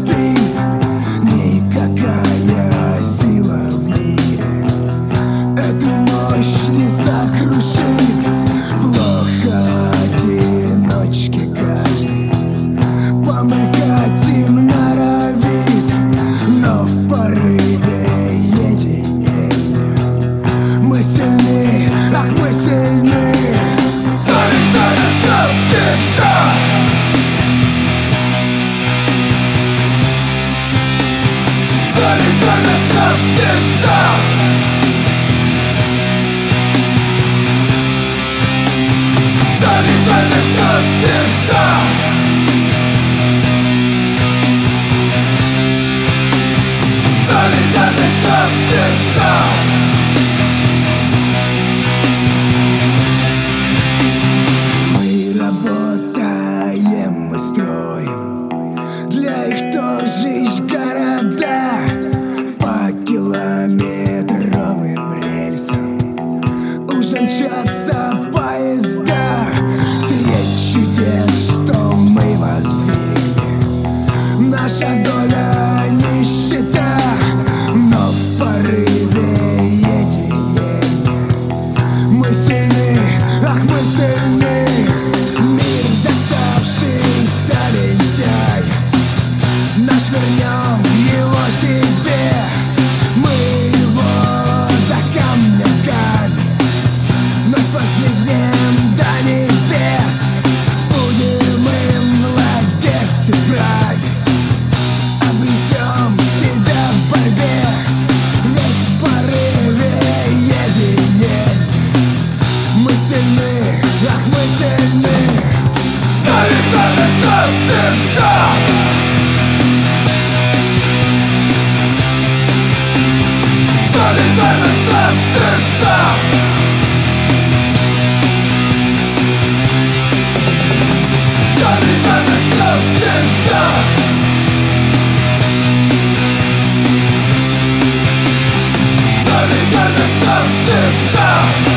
спит. Никакая сила в мире эту мощь не сокрушит. Плохо одиночке каждый помыкать им норовит, но в порыве единения мы сильны, ах, мы сильны. Солидарность навсегда. Солидарность навсегда. Солидарность навсегда. Мы работаем, мы строим для их торжищ города по километровым рельсам. Уже мчатся поезда. Средь чудес, что мы воздвигли, наша доля нищета, но в порыве единения мы сильны, ах, мы сильны. Мир, доставшийся лентяй, наш вернем его себе. Мы его за камнем камень вновь воздвигнем до небес. Будем им владеть и править, обретем себя в борьбе. Ведь в порыве единения мы сильны, ах, мы сильны. Солидарность навсегда. Солидарность навсегда. Солидарность навсегда. Солидарность навсегда.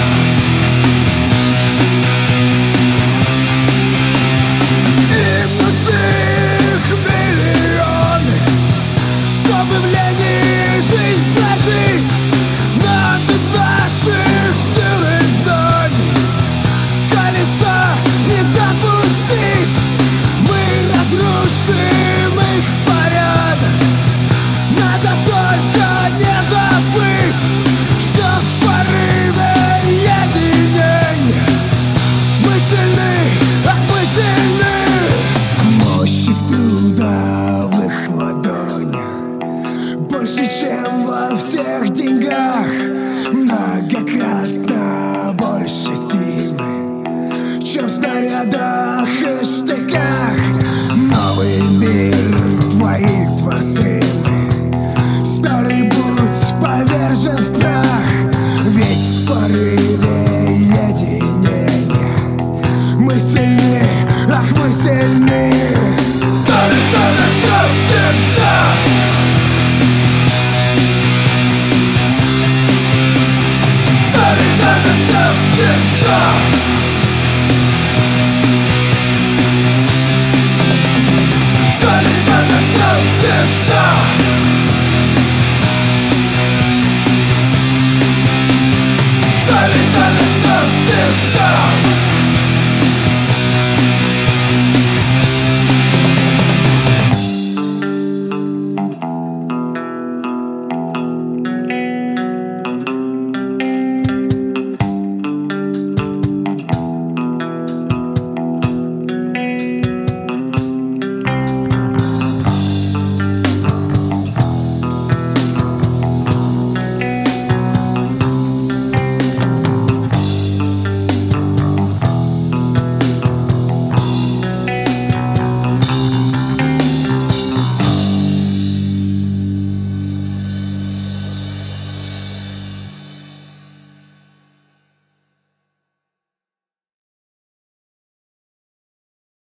Им нужны их миллионы, чтобы в лени жизнь прожить. Нам без наших сил и знаний колеса не запустить. Мы разрушим их порядок. Надо только не забыть, что в порыве единения мы сильны, ах, мы сильны. Мощи в трудовых ладонях больше, чем во всех